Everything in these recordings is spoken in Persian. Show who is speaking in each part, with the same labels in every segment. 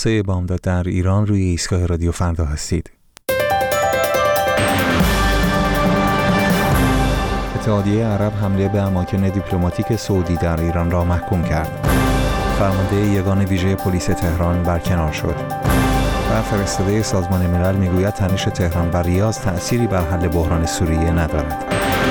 Speaker 1: خلاصه بامداد در ایران روی ایستگاه رادیو فردا هستید. اتحادیه عرب حمله به اماکن دیپلماتیک سعودی در ایران را محکوم کرد. فرمانده یگان ویژه پلیس تهران برکنار شد. و فرستاده سازمان ملل میگوید تنش تهران و ریاض تأثیری بر حل بحران سوریه ندارد.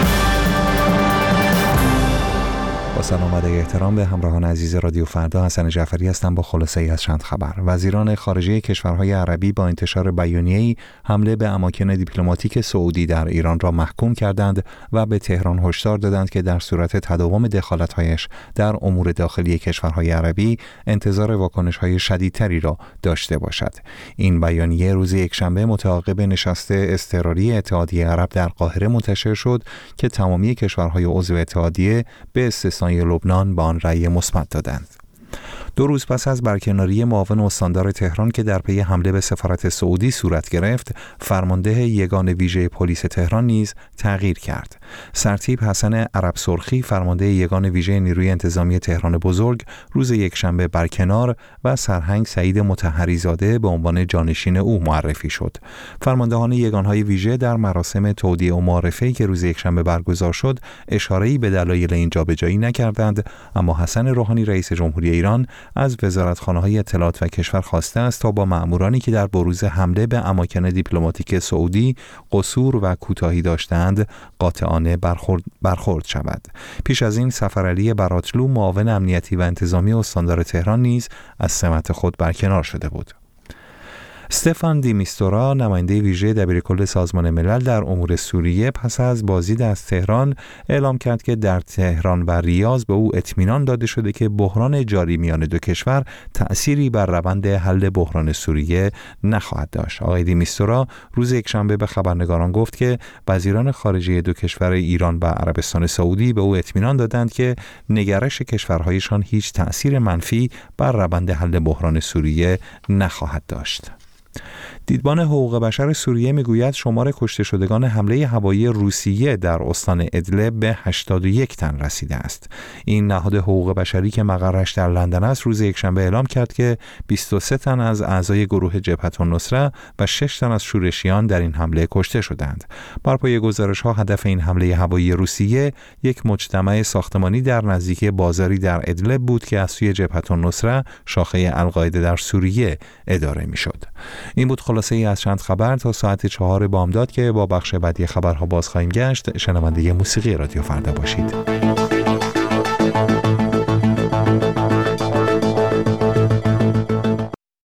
Speaker 1: با سلام و احترام به همراهان عزیز رادیو فردا، حسن جعفری هستم با خلاصه‌ای از چند خبر. وزیران خارجه کشورهای عربی با انتشار بیانیه‌ای حمله به اماکن دیپلماتیک سعودی در ایران را محکوم کردند و به تهران هشدار دادند که در صورت تداوم دخالت‌هایش در امور داخلی کشورهای عربی انتظار واکنش‌های شدیدتری را داشته باشد. این بیانیه روز یکشنبه متعاقب نشست اضطراری اتحادیه عرب در قاهره منتشر شد که تمامی کشورهای عضو اتحادیه به استثنای لبنان با آن رأی مثبت دادند. 2 روز پس از برکناری معاون استاندار تهران که در پی حمله به سفارت سعودی صورت گرفت، فرمانده یگان ویژه پلیس تهران نیز تغییر کرد. سرتیپ حسن عرب سرخی، فرمانده یگان ویژه نیروی انتظامی تهران بزرگ، روز یکشنبه برکنار و سرهنگ سعید مطهری زاده به عنوان جانشین او معرفی شد. فرماندهان یگانهای ویژه در مراسم تودیع و معرفی که روز یکشنبه برگزار شد، اشاره‌ای به دلایل این جابجایی نکردند، اما حسن روحانی رئیس جمهوری ایران از وزارتخانه‌های اطلاعات و کشور خواسته است تا با مأمورانی که در بروز حمله به اماکن دیپلماتیک سعودی قصور و کوتاهی داشتند قاطعانه برخورد شود. پیش از این سفرعلی براتلو، معاون امنیتی و انتظامی استاندار تهران، نیز از سمت خود برکنار شده بود. استفان دی میستورا، نماینده ویژه دبیرکل سازمان ملل در امور سوریه، پس از بازدید از تهران اعلام کرد که در تهران و ریاض به او اطمینان داده شده که بحران جاری میان دو کشور تأثیری بر روند حل بحران سوریه نخواهد داشت. آقای دی میستورا روز یکشنبه به خبرنگاران گفت که وزیران خارجه دو کشور ایران و عربستان سعودی به او اطمینان دادند که نگرش کشورهایشان هیچ تأثیر منفی بر روند حل بحران سوریه نخواهد داشت. دیدبان حقوق بشر سوریه میگوید شمار کشته شدگان حمله هوایی روسیه در استان ادلب به 81 تن رسیده است. این نهاد حقوق بشری که مقرش در لندن است، روز یکشنبه اعلام کرد که 23 تن از اعضای گروه جبهة النصره و 6 تن از شورشیان در این حمله کشته شدند. بر پایه گزارش‌ها، هدف این حمله هوایی روسیه یک مجتمع ساختمانی در نزدیکی بازاری در ادلب بود که از سوی جبهة النصره، شاخه القاعده در سوریه، اداره می‌شد. این بود خلاصه ای از چند خبر. تا ساعت 4 بامداد که با بخش بعدی خبرها باز خواهیم گشت، شنونده موسیقی رادیو فردا باشید.